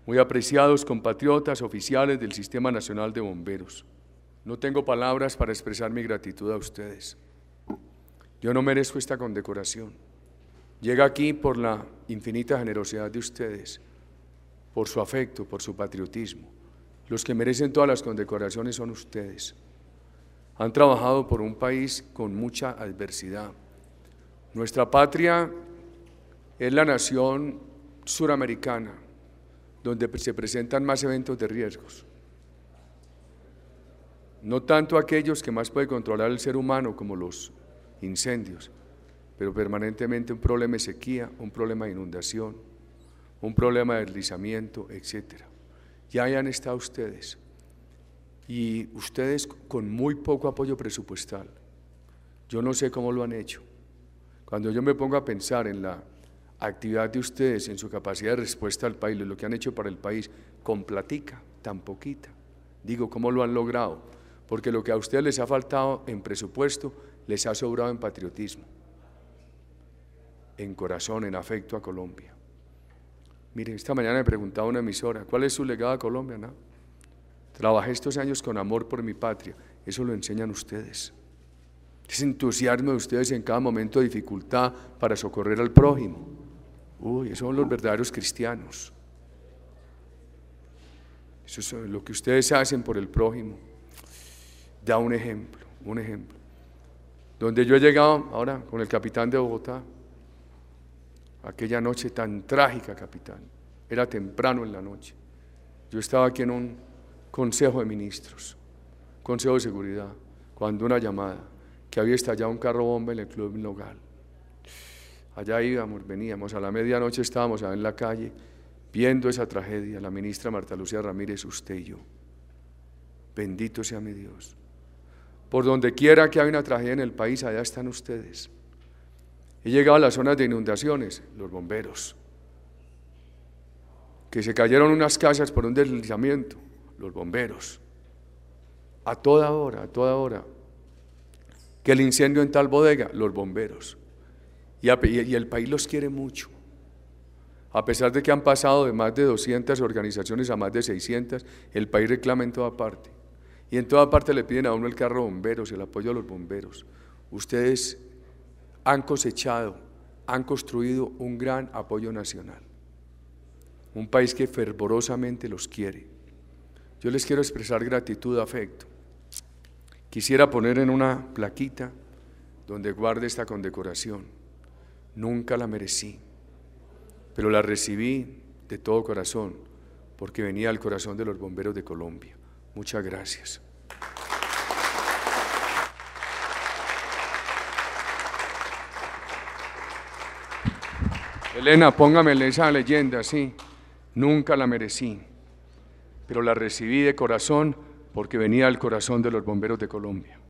muy apreciados compatriotas, oficiales del Sistema Nacional de Bomberos, no tengo palabras para expresar mi gratitud a ustedes. Yo no merezco esta condecoración. Llega aquí por la infinita generosidad de ustedes, por su afecto, por su patriotismo. Los que merecen todas las condecoraciones son ustedes. Han trabajado por un país con mucha adversidad. Nuestra patria es la nación suramericana donde se presentan más eventos de riesgos. No tanto aquellos que más puede controlar el ser humano como los incendios, pero permanentemente un problema de sequía, un problema de inundación, un problema de deslizamiento, etc. Ya ahí han estado ustedes, y ustedes con muy poco apoyo presupuestal. Yo no sé cómo lo han hecho. Cuando yo me pongo a pensar en la actividad de ustedes, en su capacidad de respuesta al país, lo que han hecho para el país, con platica, tan poquita, digo, ¿cómo lo han logrado? Porque lo que a ustedes les ha faltado en presupuesto, les ha sobrado en patriotismo, en corazón, en afecto a Colombia. Miren, esta mañana me preguntaba una emisora, ¿cuál es su legado a Colombia? No. Trabajé estos años con amor por mi patria, eso lo enseñan ustedes. Ese entusiasmo de ustedes en cada momento de dificultad para socorrer al prójimo. Uy, esos son los verdaderos cristianos. Eso es lo que ustedes hacen por el prójimo. Da un ejemplo, un ejemplo. Donde yo he llegado ahora con el capitán de Bogotá, aquella noche tan trágica, capitán, era temprano en la noche. Yo estaba aquí en un consejo de ministros, consejo de seguridad, cuando una llamada, que había estallado un carro bomba en el Club Nogal. Allá íbamos, veníamos, a la medianoche estábamos allá en la calle, viendo esa tragedia, la ministra Marta Lucía Ramírez, usted y yo. Bendito sea mi Dios. Por donde quiera que haya una tragedia en el país, allá están ustedes. He llegado a las zonas de inundaciones, los bomberos. Que se cayeron unas casas por un deslizamiento, los bomberos. A toda hora, a toda hora. Que el incendio en tal bodega, los bomberos. Y el país los quiere mucho. A pesar de que han pasado de más de 200 organizaciones a más de 600, el país reclama en toda parte. Y en toda parte le piden a uno el carro de bomberos, el apoyo a los bomberos. Ustedes han cosechado, han construido un gran apoyo nacional. Un país que fervorosamente los quiere. Yo les quiero expresar gratitud, afecto. Quisiera poner en una plaquita donde guarde esta condecoración. Nunca la merecí, pero la recibí de todo corazón, porque venía del corazón de los bomberos de Colombia. Muchas gracias. Elena, póngame esa leyenda, sí. Nunca la merecí, pero la recibí de corazón porque venía del corazón de los bomberos de Colombia.